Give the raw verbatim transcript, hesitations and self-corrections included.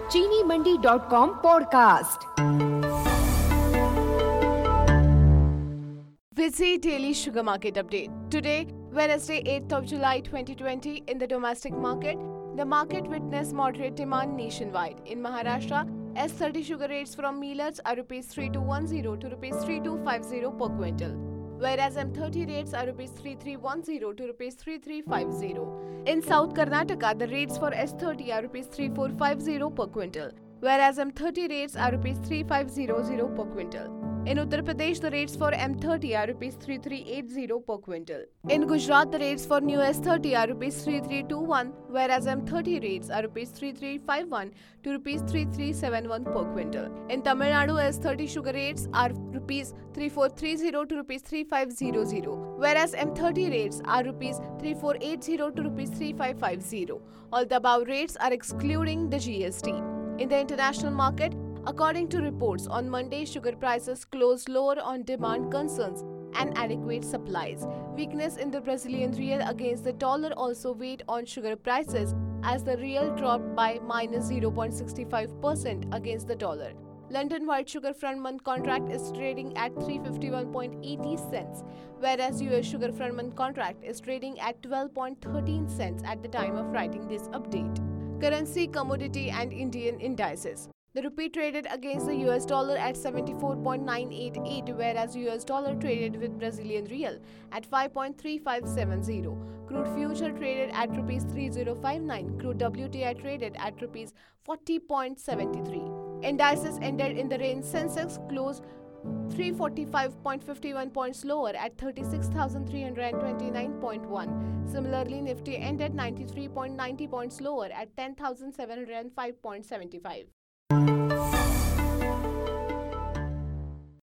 चीनी Mandi dot com podcast. Busy daily sugar market update. Today, Wednesday, eighth of July twenty twenty, in the domestic market, the market witnessed moderate demand nationwide. In Maharashtra, S thirty sugar rates from millets are rupees three two one zero to rupees three two five zero per quintal, whereas M thirty rates are rupees three three one zero to rupees three three five zero. In South Karnataka, the rates for S thirty are rupees three four five zero per quintal, whereas M thirty rates are rupees three five zero zero per quintal. In Uttar Pradesh, the rates for M thirty are rupees three three eight zero per quintal. In Gujarat, the rates for new S thirty are rupees three three two one, whereas M thirty rates are rupees three three five one to rupees three three seven one per quintal. In Tamil Nadu, S thirty sugar rates are rupees three four three zero to rupees three five zero zero, whereas M thirty rates are rupees three four eight zero to rupees three five five zero. All the above rates are excluding the G S T. In the international market, according to reports, on Monday, sugar prices closed lower on demand concerns and adequate supplies. Weakness in the Brazilian real against the dollar also weighed on sugar prices, as the real dropped by minus zero point six five percent against the dollar. London white sugar front month contract is trading at three hundred fifty-one point eight zero cents, whereas U S sugar front month contract is trading at twelve point one three cents at the time of writing this update. Currency, commodity and Indian indices. The rupee traded against the U S dollar at seventy-four point nine eight eight, whereas U S dollar traded with Brazilian real at five point three five seven zero. Crude future traded at rupees three thousand fifty-nine. Crude W T I traded at rupees forty point seven three. Indices ended in the range. Sensex closed three hundred forty-five point five one points lower at thirty-six thousand three hundred twenty-nine point one. Similarly, Nifty ended ninety-three point nine zero points lower at ten thousand seven hundred five point seven five.